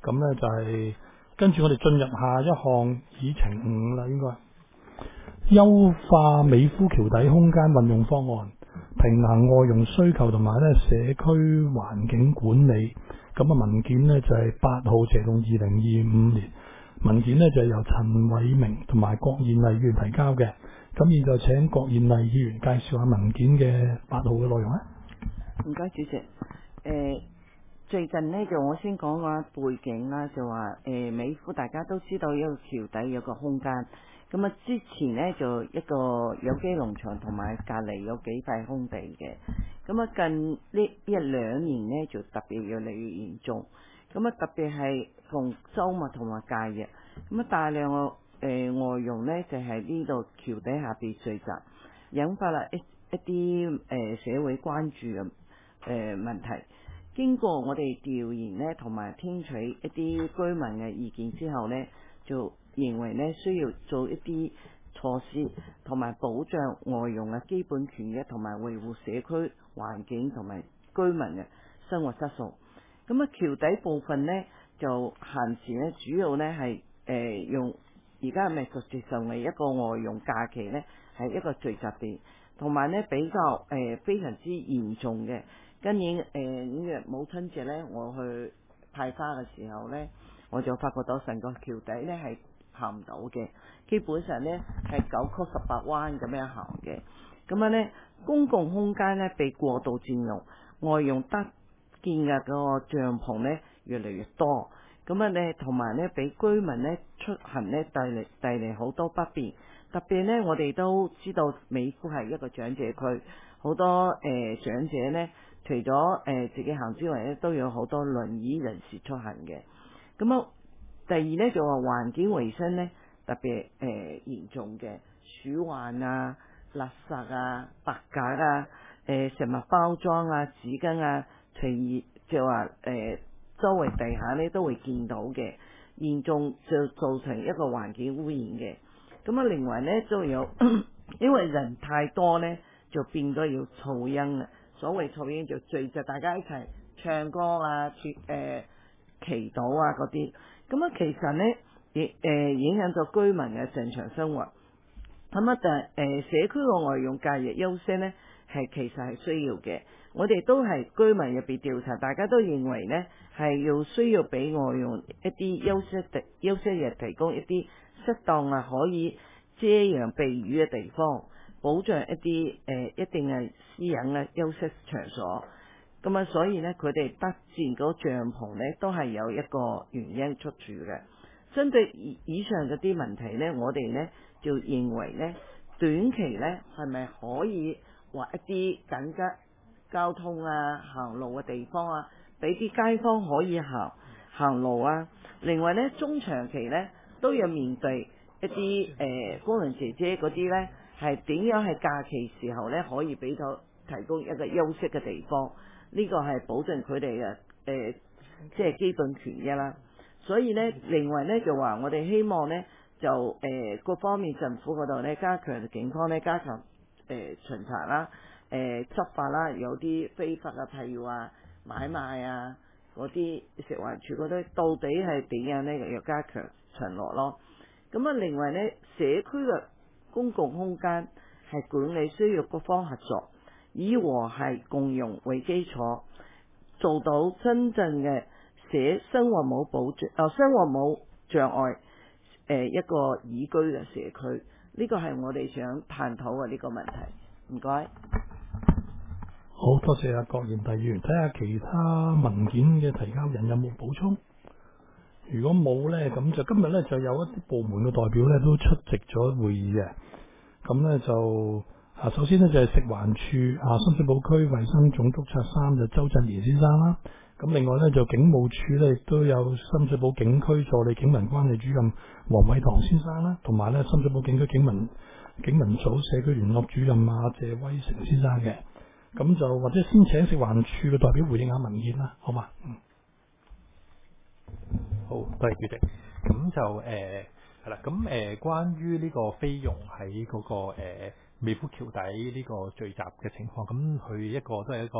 咁呢就係跟住我哋進入下一項議程5啦，應該優化美孚橋底空間運用方案，平衡外傭需求同埋咧社區環境管理。咁啊文件呢就係8號謝動2025年，文件呢就係由陳偉明同埋郭燕麗議員提交嘅。咁現在請郭燕麗議員介紹下文件嘅8號嘅內容咧。 唔該，主席。最近呢，就我先講下背景啦，就話美孚大家都知道一個橋底有個空間，咁啊之前呢，就一個有機農場同埋隔離有幾塊空地嘅，咁啊近呢1-2年呢，就特別越嚟越嚴重，咁啊特別係逢週末同埋假日，咁啊大量嘅外傭呢，就喺呢度橋底下邊聚集，引發啦一啲社會關注嘅問題。經過我哋調研呢，同埋聽取一啲居民嘅意見之後呢，就認為呢需要做一啲措施，同埋保障外傭嘅基本權益，同埋維護社區環境同埋居民嘅生活質素。咁啊，橋底部分呢，就閒時呢，主要呢係用而家係咪實際上係一個外傭假期呢，係一個聚集地，同埋呢比較非常之嚴重嘅。今年5月母親節呢，我去派花嘅時候呢，我就發覺到成個橋底呢係行唔到嘅，基本上呢係9曲18彎咁樣行嘅。咁樣呢，公共空間呢被過度佔用，外傭得建嘅嗰個帳篷呢越嚟越多，咁樣呢同埋呢俾居民呢出行呢帶嚟好多不便。特別呢，我哋都知道美孚係一個長者區，好多長者呢，除咗自己行之外咧，都有好多輪椅人士出行嘅。咁啊，第二呢，就話環境衛生呢特別嚴重嘅，鼠患啊、垃圾啊、白鴿啊、食物包裝啊、紙巾啊，隨意就話周圍地下呢都會見到嘅，嚴重就造成一個環境污染嘅。咁啊，另外呢，都有因為人太多呢，就變咗要噪音啦。所謂噪音就聚集大家一齊唱歌啊、祈禱啊嗰啲。咁啊，其實呢，影響咗居民嘅正常生活。咁啊，但係社區嘅外傭假日休息呢，其實係需要嘅。我哋都係居民入邊調查，大家都認為呢係需要俾外傭一啲休息日，提供一啲適當可以遮陽避雨嘅地方，保障一啲一定係私隱嘅休息場所。咁啊，所以呢，佢哋得建嗰帳篷呢，都係有一個原因出處嘅。針對以上嗰啲問題呢，我哋呢就認為呢，短期呢係咪可以劃一啲緊急交通啊、行路嘅地方啊，俾啲街坊可以行路啊。另外呢，中長期呢都要面對一啲工人姐姐嗰啲呢，係點樣喺假期時候呢可以俾到提供一個休息嘅地方，呢個係保證佢哋嘅即係基本權益啦。所以呢，另外呢就話我哋希望呢就各方面政府嗰度呢加強警方呢加強巡查啦、執法啦，有啲非法嘅譬如話買賣啊嗰啲，食環署嗰啲到底係點樣呢？要加強巡邏咯。咁啊，另外呢，社區嘅公共空間係管理需要各方合作，以和諧共用為基礎，做到真正嘅生活冇障礙一個宜居嘅社區。呢個係我哋想探討嘅呢個問題。唔該。 好多謝阿郭燕麗議員，睇下其他文件嘅提交人有冇補充。如果冇呢，咁就今日呢就有一啲部門嘅代表呢都出席咗會議嘅。咁呢就首先呢就係食環署深水埗區衛生總督察3就周振賢先生啦。咁另外呢就警務處呢亦都有深水埗警區助理警民關係主任黃偉堂先生啦，同埋呢深水埗警區警民組社區聯絡主任謝威成先生嘅。咁就或者先請食環署嘅代表回應下文件啦，好嘛？ 好，多謝主席。咁就係啦。咁關於呢個菲傭喺嗰個美孚橋底呢個聚集嘅情況，咁佢都係一個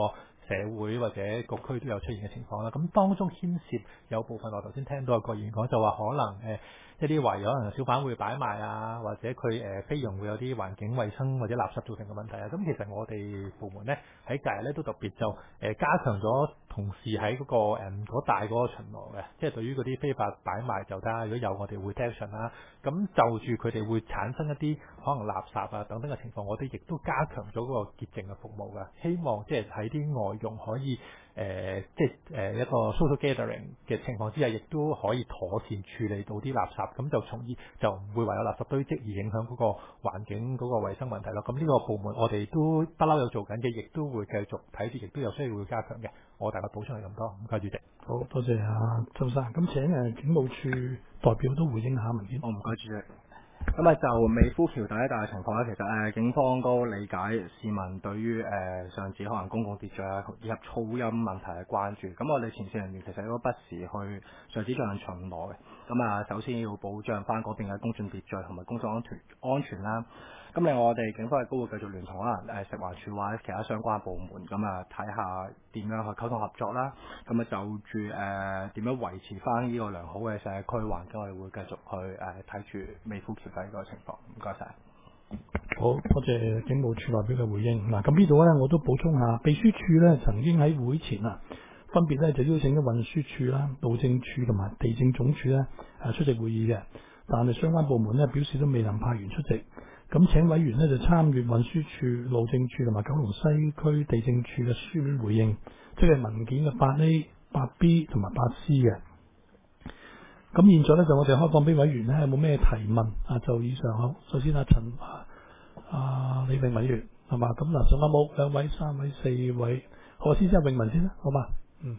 社會或者各區都有出現嘅情況啦。咁當中牽涉有部分我頭先聽到有個議員講就話可能一啲懷疑可能小販會擺賣啊，或者佢菲傭會有啲環境衛生或者垃圾造成嘅問題啊。咁其實我哋部門咧喺隔日咧都特別就加強咗同事喺嗰個嗰帶嗰個巡邏嘅，即係對於嗰啲非法擺賣就得，如果有我哋會 detection 啦。咁就住佢哋會產生一啲可能垃圾啊等等嘅情況，我哋亦都加強咗嗰個潔淨嘅服務㗎。希望即係喺啲外傭可以即係一個 social gathering 嘅情況之下，亦都可以妥善處理到啲垃圾，咁就從而就唔會話有垃圾堆積而影響嗰個環境嗰個衛生問題咯。咁呢個部門我哋都不嬲有做緊嘅，亦都會繼續睇住，亦都有需要會加強嘅。我大概補充係咁多，唔該主席。 好多謝周生，咁請警務處代表都回應下文件。 唔該主席。咁啊，就美孚橋第一帶嘅情況咧，其實警方都理解市民對於上次可能公共秩序啊以及噪音問題嘅關注。咁我哋前線人員其實都不時去上址進行巡邏嘅。咁啊，首先要保障翻嗰邊嘅公眾秩序同埋公眾安全啦。咁另外我哋警方亦都會繼續聯同可能食環署或者其他相關部門，咁啊睇下點樣去溝通合作啦。咁啊就住點樣維持翻呢個良好嘅社區環境，我哋會繼續去睇住美孚橋底嗰個情況。唔該晒。 好多謝警務處代表嘅回應。嗱，咁呢度咧我都補充下，秘書處咧曾經喺會前分別咧就邀請咗運輸署啦、路政署同埋地政總署咧出席會議嘅，但係相關部門咧表示都未能派員出席。咁請委員咧就參閱運輸署、路政署同埋九龍西區地政處嘅書面回應，即係文件嘅8A、8B 同埋8C 嘅。咁現在咧就我哋開放俾委員咧有冇咩提問就以上好。首先李永文議員係嘛？咁嗱，仲有冇2位、3位、4位？好，先永文先啦，好嘛？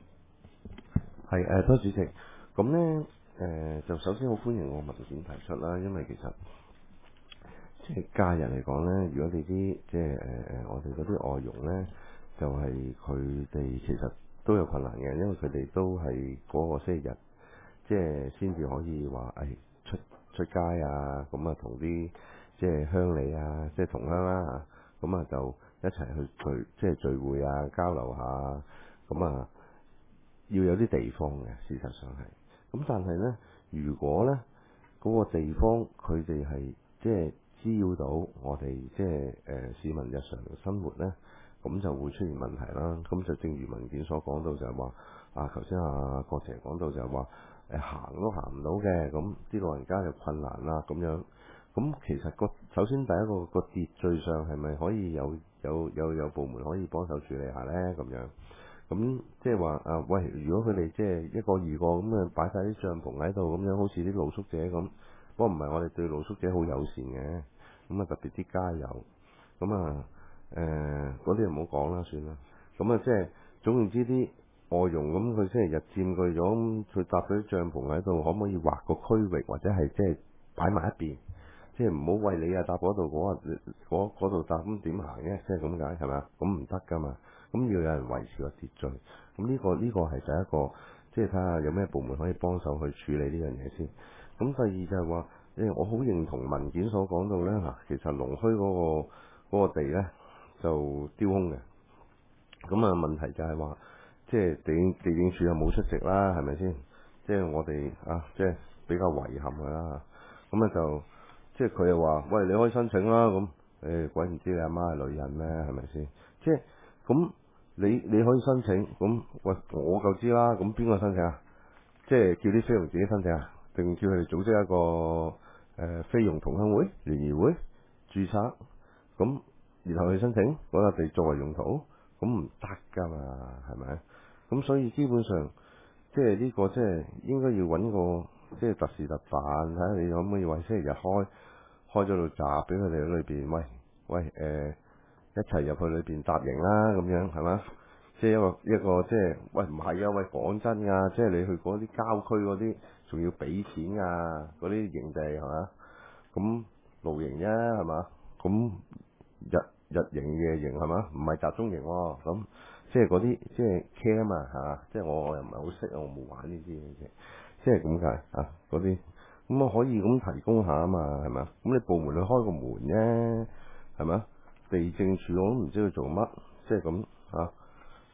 係多主席。咁咧就首先好歡迎我文件提出啦，因為其實即係假日嚟講咧，如果你啲即係我哋嗰啲外傭咧，就係佢哋其實都有困難嘅，因為佢哋都係嗰個星期日，即係先至可以話出街啊，咁啊同啲即係鄉里啊，即係同鄉啦嚇，咁啊就一齊去即係聚會啊，交流下，咁啊要有啲地方嘅，事實上係。咁但係咧，如果咧嗰個地方佢哋係即係滋擾到我哋即係市民日常生活咧，咁就會出現問題啦。咁就正如文件所講到就係話頭先郭姐講到就係話行都行唔到嘅，咁啲老人家就困難啦咁樣。咁其實首先第一個秩序上係咪可以有部門可以幫手處理下咧咁樣？咁即係話喂，如果佢哋即係一個二個咁啊擺晒啲帳篷喺度咁樣，好似啲露宿者咁，不過唔係我哋對露宿者好友善嘅，咁啊特別啲街友，咁啊嗰啲就唔好講啦，算啦。咁啊即係總言之啲外傭咁，佢星期日佔據咗，佢搭咗啲帳篷喺度，可唔可以劃個區域或者係即係擺埋一邊？即係唔好為你搭嗰度嗰度搭，咁點行嘅？即係咁解係咪？咁唔得噶嘛。咁要有人維持個秩序。咁呢個係第一個，即係睇下有咩部門可以幫手去處理呢樣嘢先。咁第二就係話，我好認同文件所講到咧其實龍墟嗰個地咧就丟空嘅。咁啊問題就係話，即係地政署又冇出席啦，係咪先？即係我哋即係比較遺憾㗎啦。咁啊就。即係佢又話，喂，你可以申請啦，咁鬼唔知你阿媽係女人咩？係咪先？即係咁你可以申請，咁喂我就知啦。咁邊個申請啊？即係叫啲菲傭自己申請啊？定叫佢哋組織一個菲傭同鄉會聯誼會註冊，咁然後去申請嗰笪地作為用途，咁唔得㗎嘛？係咪？咁所以基本上即係呢個即係應該要揾個即係特事特辦，睇下你可唔可以為星期日開咗度閘俾佢哋喺裏邊，喂一齊入去裏邊搭營啦，咁樣係嘛？即係一個即係喂唔係啊，喂講真㗎，即係你去嗰啲郊區嗰啲仲要俾錢啊，嗰啲營地係嘛？咁露營啫係嘛？咁日營夜營係嘛？唔係集中營喎，咁即係嗰啲即係 camp 啊係嘛？即係我又唔係好識，我冇玩呢啲嘢，即係咁解嗰啲。咁可以咁提供下啊嘛，係咪？咁你部門去開個門啫，係咪？地政處我都唔知佢做乜，即係咁咁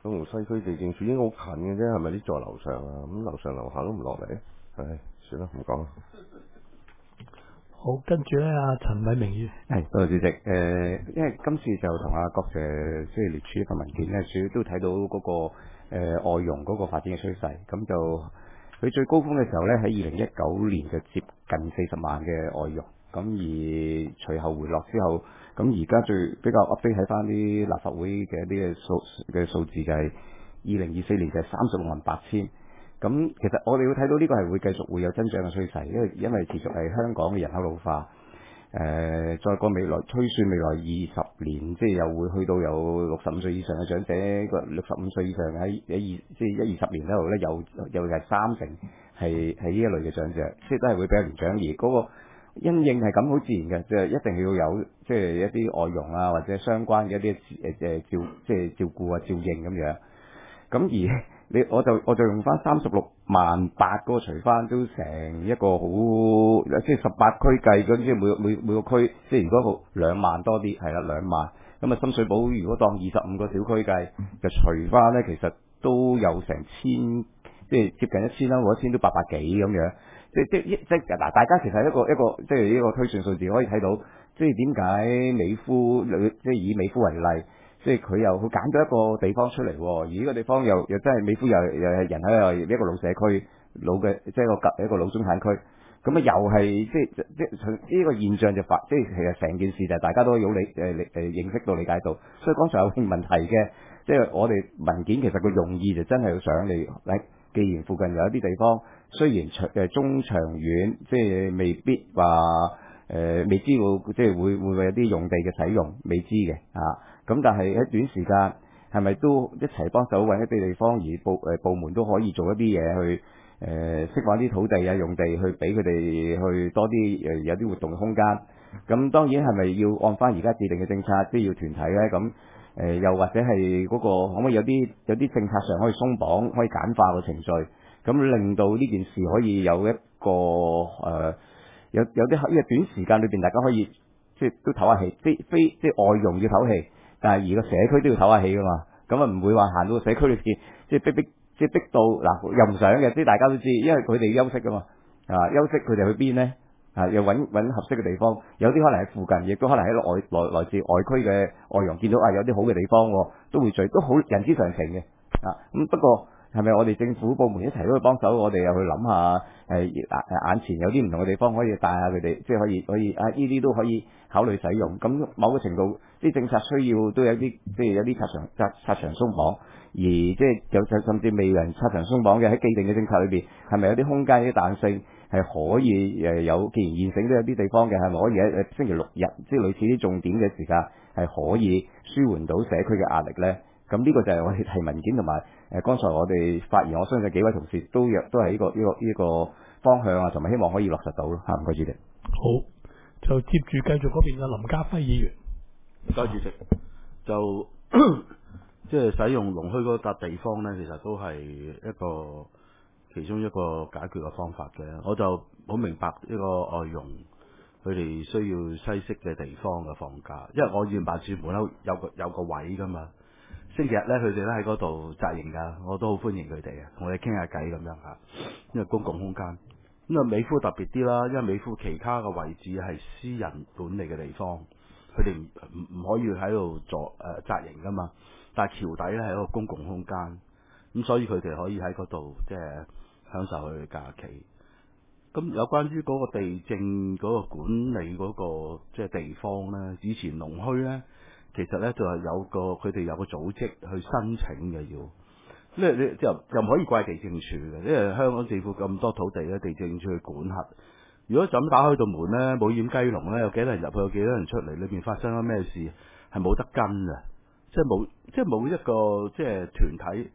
九龍西區地政處應該好近嘅啫，係咪啲在樓上啊？咁樓上樓下都唔落嚟，唉，算啦，唔講啦。 好，跟住咧，阿陳偉明議員。 係，多謝主席。因為今次就同阿郭 Sir 即係列出一份文件咧，主要都睇到嗰、個外傭嗰個發展嘅趨勢。咁就佢最高峰嘅時候咧，喺2019年就接近40萬嘅外傭。咁而隨後回落之後，咁而家最比較 update 睇翻啲立法會嘅一啲嘅數字就係2024年就係368000。咁其實我哋會睇到呢個係會繼續會有增長嘅趨勢，因為持續係香港嘅人口老化。再過未來推算未來20年，即係又會去到有65歲以上嘅長者，個65歲以上喺即係20年之後咧，又係30%係呢一類嘅長者，即係都係會比較年長，而嗰個因應係咁好自然嘅，就係一定要有即係一啲外傭啊，或者相關嘅一啲照顧啊、照應咁樣。咁而我就用翻368000嗰個除翻，都成一個好即係18區計嗰啲，即係每個區，即係如果好2萬多啲，係啦2萬。咁啊深水埗如果當25個小區計，就除翻咧，其實都有成千，即係接近1000啦，或者1000都800幾咁樣。即嗱，大家其實一個即係呢個推算數字可以睇到，即係點解美孚即係以美孚為例。即係佢又揀咗一個地方出嚟，而呢個地方又真係美孚又係人口又係一個老社區，即係一個老中產區，咁啊又係即呢個現象就即係其實成件事就係大家都有認識到理解到，所以剛才有問題嘅，即係我哋文件其實個用意就真係想你，既然附近有一啲地方，雖然中長遠即係未必話未知道即係會有啲用地嘅使用，未知嘅咁但係喺短時間係咪都一齊幫手揾一啲地方，而部門都可以做一啲嘢去釋放啲土地啊用地去俾佢哋去多啲有啲活動嘅空間。咁當然係咪要按翻而家制定嘅政策，即係要團體咧？咁又或者係嗰個可唔可以有啲政策上可以鬆綁，可以簡化個程序，咁令到呢件事可以有一個有啲呢個短時間裏邊大家可以即係都唞下氣，即係外傭要唞氣。但係而個社區都要唞下氣噶嘛，咁啊唔會話行到社區裏邊，即係逼到嗱又唔想嘅，即係大家都知，因為佢哋休息噶嘛，休息佢哋去邊呢？又揾合適嘅地方，有啲可能喺附近，亦都可能喺來自外區嘅外傭見到有啲好嘅地方，都會聚，都好人之常情嘅，咁不過係咪我哋政府部門一齊都去幫手？我哋又去諗下眼前有啲唔同嘅地方可以帶下佢哋，即係可以呢啲都可以考慮使用。咁某個程度啲政策需要都有啲即係有啲拆牆鬆綁，而即係甚至未人拆牆鬆綁嘅喺既定嘅政策裏邊，係咪有啲空間啲彈性係可以有？既然現成都有啲地方嘅，係咪可以喺星期六日即係類似啲重點嘅時間係可以舒緩到社區嘅壓力咧？咁呢個就係我哋提文件同埋剛才我哋發言，我相信幾位同事都係呢個方向啊，同埋希望可以落實到咯嚇。唔該主席。 好，就接住繼續嗰邊嘅林家輝議員。 唔該主席。就即係使用龍墟嗰笪地方咧，其實都係其中一個解決嘅方法嘅。我就好明白呢個外傭佢哋需要西式嘅地方嘅放假，因為我院辦處門口有個位噶嘛。星期日咧，佢哋咧喺嗰度紮營㗎，我都好歡迎佢哋啊，同我哋傾下偈咁樣嚇，因為公共空間。咁啊，美孚特別啲啦，因為美孚其他嘅位置係私人管理嘅地方，佢哋唔可以喺度紮營㗎嘛。但係橋底咧係一個公共空間，咁所以佢哋可以喺嗰度即係享受佢嘅假期。咁有關於嗰個地政嗰個管理嗰個即係地方咧，以前龍墟咧。其實咧就係佢哋有個組織去申請嘅要，因為你又唔可以怪地政處嘅，因為香港政府咁多土地咧，地政處去管轄。如果就咁打開道門咧，冇掩雞籠咧，有幾多人入去，有幾多人出嚟，裏邊發生咗咩事係冇得跟嘅，即係冇一個即係團體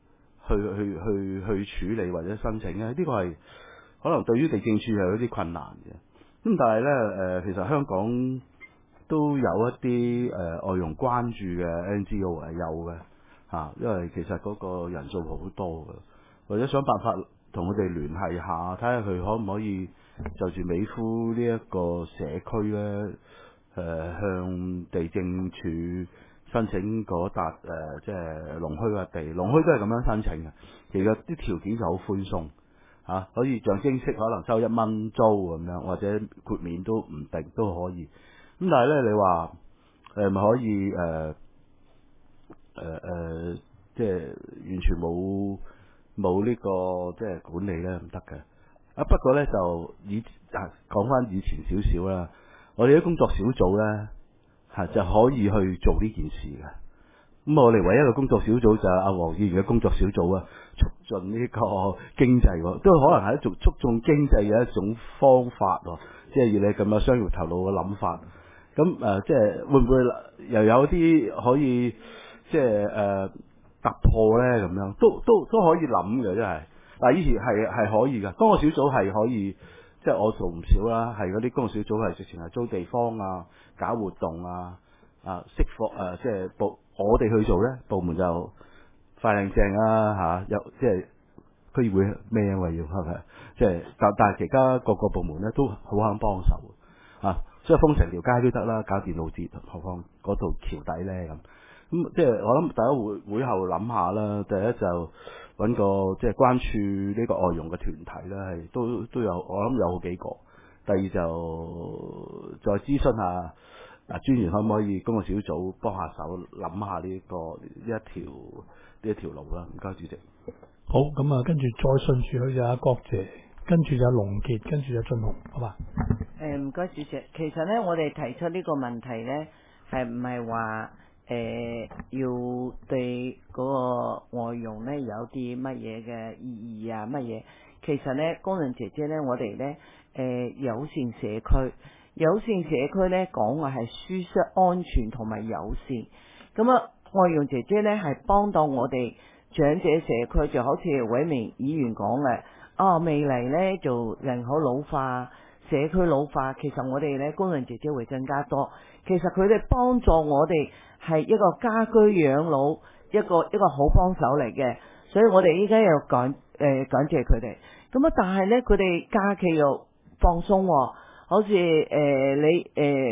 去處理或者申請咧，呢個係可能對於地政處係有啲困難嘅。咁但係咧其實香港都有一啲外傭關注嘅 NGO 係有嘅嚇，因為其實嗰個人數好多嘅，或者想辦法同佢哋聯繫下，睇下佢可唔可以就住美孚呢一個社區咧向地政處申請嗰笪即係龍墟嘅地，龍墟都係咁樣申請嘅。其實啲條件就好寬鬆嚇，可以象徵式可能收1蚊租咁樣，或者豁免都唔定都可以。咁但係咧，你話咪可以即係完全冇呢個即係管理咧，唔得嘅。不過咧就講翻以前少少啦，我哋啲工作小組咧就可以去做呢件事嘅。咁我哋唯一嘅工作小組就係阿黃議員嘅工作小組啊，促進呢個經濟喎，都可能係一種促進經濟嘅一種方法喎，即係要你咁有商業頭腦嘅諗法。咁即係會唔會又有啲可以即係突破咧？咁樣都可以諗嘅，真係。但係以前係可以嘅，工作小組係可以，即係我做唔少啦，係嗰啲工作小組係直情係租地方啊，搞活動啊，釋放即係我哋去做咧，部門就快靚正啦有即係區議會咩啊要係咪？即係但係其他各個部門咧都好肯幫手所以封成條街都得啦，搞電腦節，何況嗰度橋底咧咁即係我諗大家會後諗下啦。第一就揾個即係關注呢個外傭嘅團體啦，係都有我諗有好幾個。第二就再諮詢下專員可唔可以工作小組幫下手諗下呢一條路啦。唔該，主席。 好，咁啊，跟住再順住去就阿郭謝，跟住就龍傑，跟住就俊雄，好嘛？ 唔該，主席。其實咧，我哋提出呢個問題咧，係唔係話要對嗰個外傭咧有啲乜嘢嘅意義啊？乜嘢？其實咧，工人姐姐咧，我哋咧友善社區，友善社區咧講話係舒適、安全同埋友善。咁啊，外傭姐姐咧係幫到我哋長者社區，就好似偉明議員講嘅，未來咧就人口老化、社區老化，其實我哋咧工人姐姐會更加多。其實佢哋幫助我哋係一個家居養老，一個好幫手嚟嘅，所以我哋依家又感謝佢哋。咁啊，但係咧佢哋假期又放鬆喎，好似李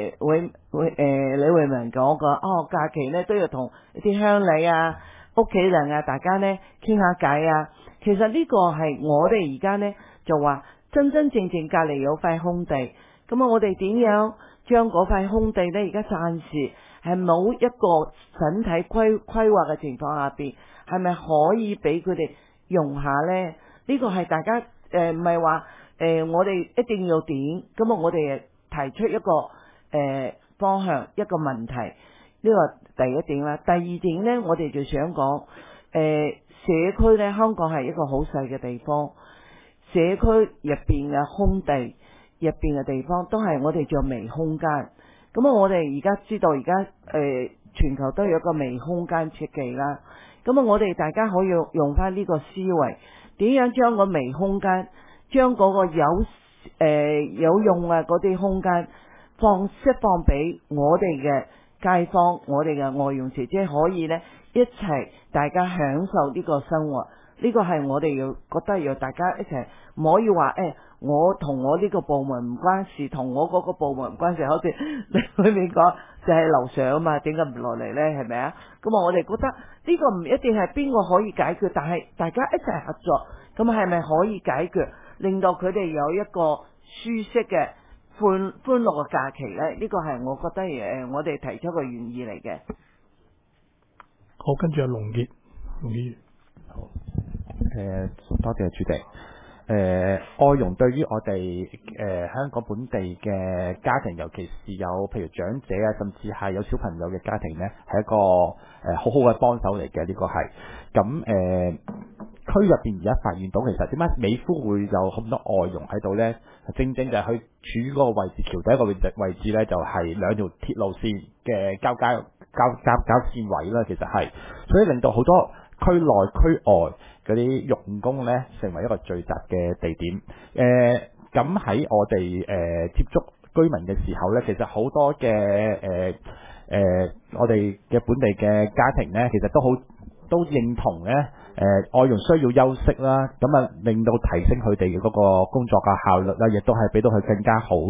慧文講個假期咧都要同啲鄉里啊、屋企人啊，大家咧傾下偈啊。其實呢個係我哋而家咧就話真真正正隔離有塊空地，咁啊我哋點樣將嗰塊空地咧而家暫時係冇一個整體規劃嘅情況下邊，係咪可以俾佢哋用下咧？呢個係大家唔係話我哋一定要點，咁啊我哋提出一個方向一個問題，呢個第一點啦。第二點咧，我哋就想講社區咧，香港係一個好細嘅地方，社區入邊嘅空地入邊嘅地方都係我哋叫微空間。咁啊，我哋而家知道而家全球都有一個微空間設計啦。咁啊，我哋大家可以用翻呢個思維，點樣將個微空間，將嗰個有用嘅嗰啲空間釋放俾我哋嘅街坊，我哋嘅外傭姐姐可以呢一齊大家享受呢個生活。呢個係我哋要覺得要大家一齊，唔可以話我同我呢個部門唔關事，同我嗰個部門唔關事，好似你裏面講就係樓上啊嘛，點解唔落嚟呢？係咪啊？咁啊，我哋覺得呢個唔一定係邊個可以解決，但係大家一齊合作，咁係咪可以解決，令到佢哋有一個舒適嘅歡樂嘅假期呢？呢個係我覺得我哋提出個原意嚟嘅。 好，跟住阿龍傑，龍議員。 好，多謝主席。外傭對於我哋香港本地嘅家庭，尤其是有譬如長者啊，甚至係有小朋友嘅家庭呢，係一個好好嘅幫手嚟嘅。呢個係咁區入邊而家發現到，其實點解美孚會有咁多外傭喺度呢？正正就係佢處於嗰個位置，橋底一個位置呢，就係兩條鐵路線嘅交線位啦。其實係，所以令到好多區內區外嗰啲傭工呢，成為一個聚集嘅地點。咁喺我哋接觸居民嘅時候呢，其實好多嘅我哋嘅本地嘅家庭呢，其實都認同呢，外傭需要休息啦，咁啊令到提升佢哋嘅嗰個工作嘅效率啦，亦都係俾到佢更加好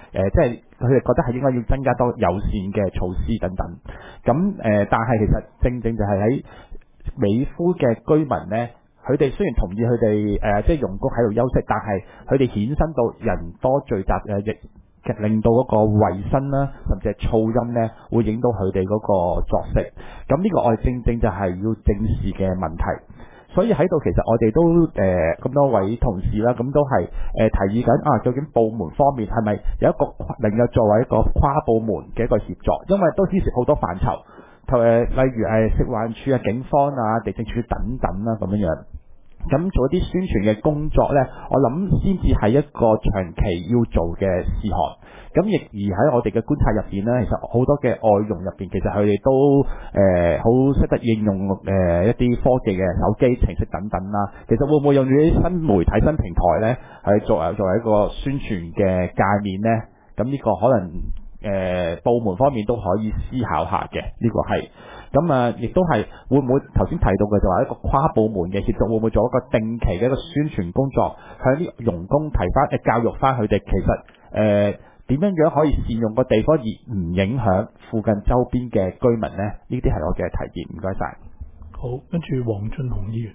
即係佢哋覺得係應該要增加多友善嘅措施等等。咁但係其實正正就係喺美孚嘅居民呢，佢哋雖然同意佢哋即係用工喺度休息，但係佢哋衍生到人多聚集亦令到嗰個衞生啦，甚至係噪音呢，會影到佢哋嗰個作息。咁呢個我哋正正就係要正視嘅問題。所以喺度其實我哋都咁多位同事啦，咁都係提議緊究竟部門方面係咪有一個能夠作為一個跨部門嘅一個協作，因為都牽涉好多範疇，例如係食環署啊、警方啊、地政署等等啦咁樣。咁做一啲宣傳嘅工作呢，我諗先至係一個長期要做嘅事項。咁亦而喺我哋嘅觀察入邊呢，其實好多嘅外傭入邊，其實佢哋都好識得應用一啲科技嘅手機程式等等啦。其實會唔會用住啲新媒體、新平台呢，係作為一個宣傳嘅界面呢？咁呢個可能部門方面都可以思考下嘅，呢個係。咁亦都係會唔會頭先提到嘅就話一個跨部門嘅協作，會唔會做一個定期嘅一個宣傳工作，向啲傭工提翻教育翻佢哋其實點樣可以善用個地方而唔影響附近周邊嘅居民呢？呢啲係我嘅提議，唔該晒。 好，跟住黃俊雄議員。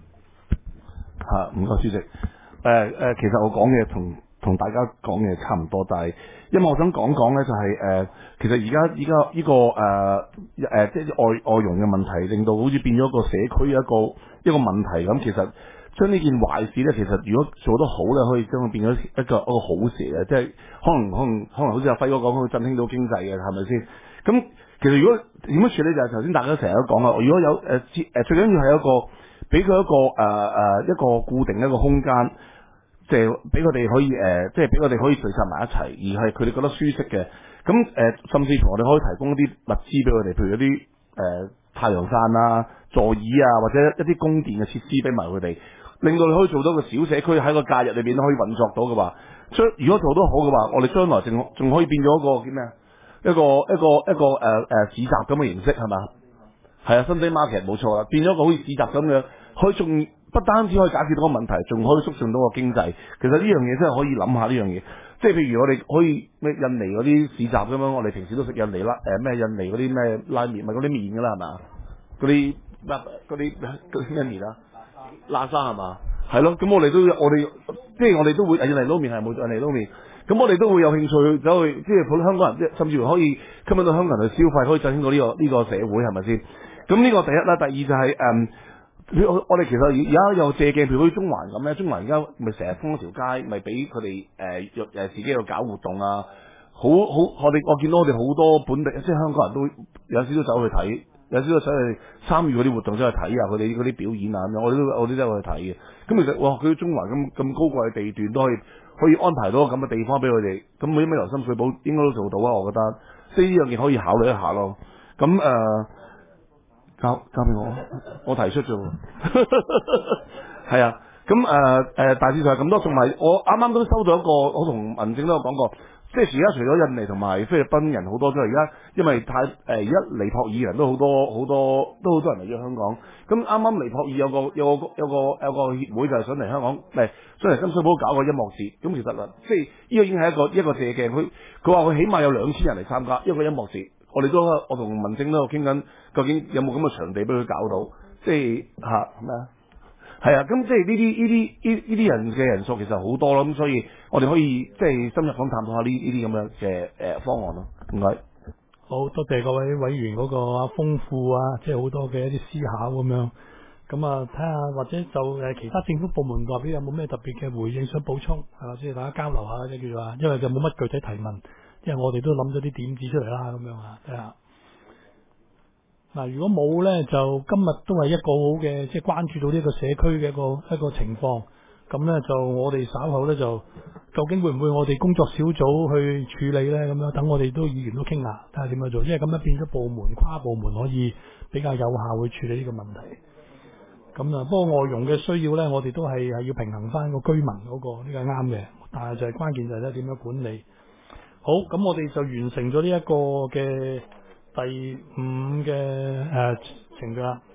唔該主席。其實我講嘅同大家講嘅差唔多，但係因為我想講講咧，就係其實而家呢個即係外傭嘅問題，令到好似變咗個社區一個問題咁。其實將呢件壞事咧，其實如果做得好咧，可以將佢變咗一個好事嘅，即係可能好似阿輝哥講，可以振興到經濟嘅，係咪先？咁其實如果點樣處理就係頭先大家成日都講啦，如果有最緊要係一個俾佢一個固定一個空間。即係俾佢哋可以即係俾佢哋可以聚集埋一齊，而係佢哋覺得舒適嘅。咁甚至乎我哋可以提供一啲物資俾佢哋，譬如一啲太陽傘啊、座椅啊，或者一啲供電嘅設施俾埋佢哋，令到你可以做到個小社區喺個假日裏邊都可以運作到嘅話，如果做得好嘅話，我哋將來仲可以變咗一個叫咩啊？一個市集咁嘅形式係嘛？係啊，Sunday Market 冇錯啦，變咗一個好似市集咁樣，可以仲。不單止可以解決到個問題，仲可以促進到個經濟。其實呢樣嘢真係可以諗下呢樣嘢。即係譬如我哋可以咩印尼嗰啲市集咁樣，我哋平時都食印尼咩印尼嗰啲咩拉麵，咪嗰啲麵㗎啦係嘛？嗰啲咩麵啊？拉沙係嘛？係咯。咁我哋即係我哋都會印尼撈麵係冇印尼撈麵。咁我哋都會有興趣走去，即係普通香港人，甚至乎可以吸引到香港人去消費，可以振興到呢個社會係咪先？咁呢個第一啦，第二就係我哋其實而家有借鏡，譬如好似中環咁咧，中環而家咪成日封一條街，咪俾佢哋自己去搞活動啊！我見到我哋好多本地即係香港人都有少少走去睇，有少少走去參與嗰啲活動，走去睇下佢哋嗰啲表演啊咁樣，我哋都有去睇嘅。咁其實哇，佢中環咁高貴嘅地段都可以安排到咁嘅地方俾佢哋，咁每咩由深水埗應該都做到啊！我覺得，即係呢樣嘢可以考慮一下咯。咁交俾我提出啫。係啊，咁大致上係咁多，同埋我啱啱都收到一個，我同民政都有講過，即係而家除咗印尼同埋菲律賓人好多之外，而家因為而家尼泊爾人都好多人嚟咗香港。咁啱啱尼泊爾有個協會就係想嚟香港，想嚟深水埗搞個音樂節。咁其實啦，即係呢個已經係一個借鏡。佢話佢起碼有2000人嚟參加一個音樂節。我同民政都有傾緊，究竟有冇咁嘅場地俾佢搞到？即係咩啊？係啊，咁即係呢啲人嘅人數其實好多咯，咁所以我哋可以即係深入咁探討下呢啲咁樣嘅方案咯。唔該。 好多謝各位委員嗰個豐富啊，即係好多嘅一啲思考咁樣。咁啊，睇下或者就其他政府部門代表有冇咩特別嘅回應想補充，係嘛？即係大家交流下，即係叫做話，因為就冇乜具體提問。因為我哋都諗咗啲點子出嚟啦，咁樣啊，睇下。嗱，如果冇咧，就今日都係一個好嘅，即係關注到呢個社區嘅一個情況。咁咧就我哋稍後咧就究竟會唔會我哋工作小組去處理咧？咁樣等我哋都議員都傾下，睇下點樣做。因為咁樣變咗部門跨部門可以比較有效去處理呢個問題。咁啊，不過外傭嘅需要咧，我哋都係要平衡翻個居民嗰個，呢個係啱嘅。但係就係關鍵就係咧點樣管理。好，咁我哋就完成咗呢一個嘅第5嘅程序啦。